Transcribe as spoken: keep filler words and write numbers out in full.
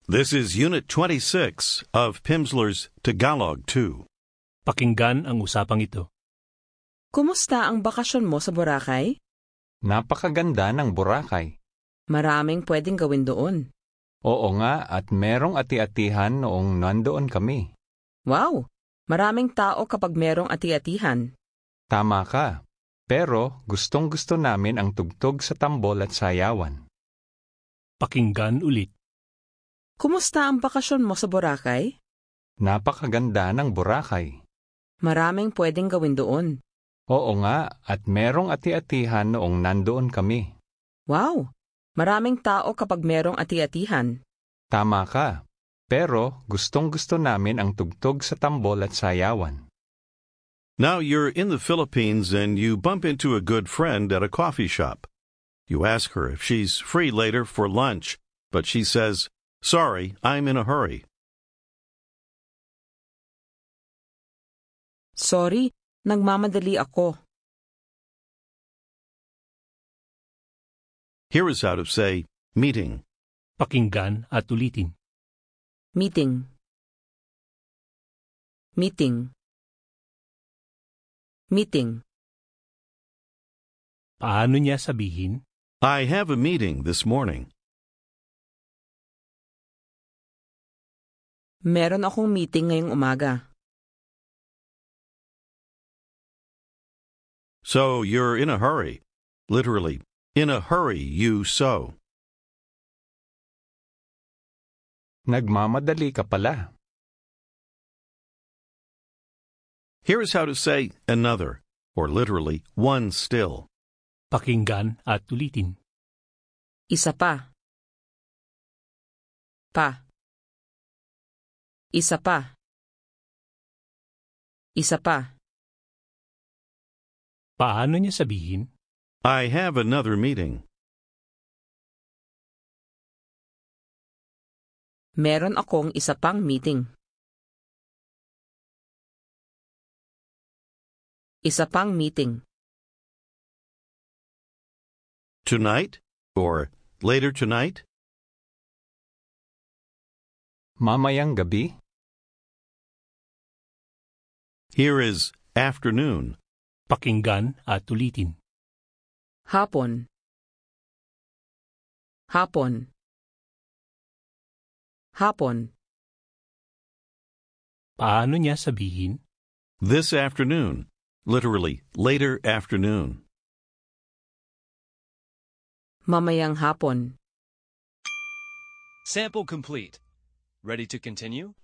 This is Unit twenty-six of Pimsleur's Tagalog two. Pakinggan ang usapang ito. Kumusta ang bakasyon mo sa Boracay? Napakaganda ng Boracay. Maraming pwedeng gawin doon. Oo nga, at merong ati-atihan noong nandoon kami. Wow! Maraming tao kapag merong ati-atihan. Tama ka. Pero gustong-gusto namin ang tugtog sa tambol at sayawan. Pakinggan ulit. Kumusta ang bakasyon mo sa Boracay? Napakaganda ng Boracay. Maraming pwedeng gawin doon. Oo nga, at merong ati-atihan noong nandoon kami. Wow! Maraming tao kapag merong ati-atihan. Tama ka. Pero gustong-gusto namin ang tugtog sa tambol at sayawan. Now you're in the Philippines and you bump into a good friend at a coffee shop. You ask her if she's free later for lunch, but she says, "Sorry, I'm in a hurry." Sorry, nagmamadali ako. Here is how to say meeting. Pakinggan at ulitin. Meeting. Meeting. Meeting. Paano niya sabihin? I have a meeting this morning. Meron akong meeting ngayong umaga. So you're in a hurry. Literally, in a hurry you so. Nagmamadali ka pala. Here is how to say another, or literally one still. Pakinggan at ulitin. Isa pa. Pa. Isa pa. Isa pa. Paano niya sabihin? I have another meeting. Meron akong isa pang meeting. Isa pang meeting. Tonight? Or later tonight? Mamayang gabi? Here is afternoon. Pakinggan at ulitin. Hapon. Hapon. Hapon. Paano niya sabihin? This afternoon. Literally, later afternoon. Mamayang hapon. Sample complete. Ready to continue?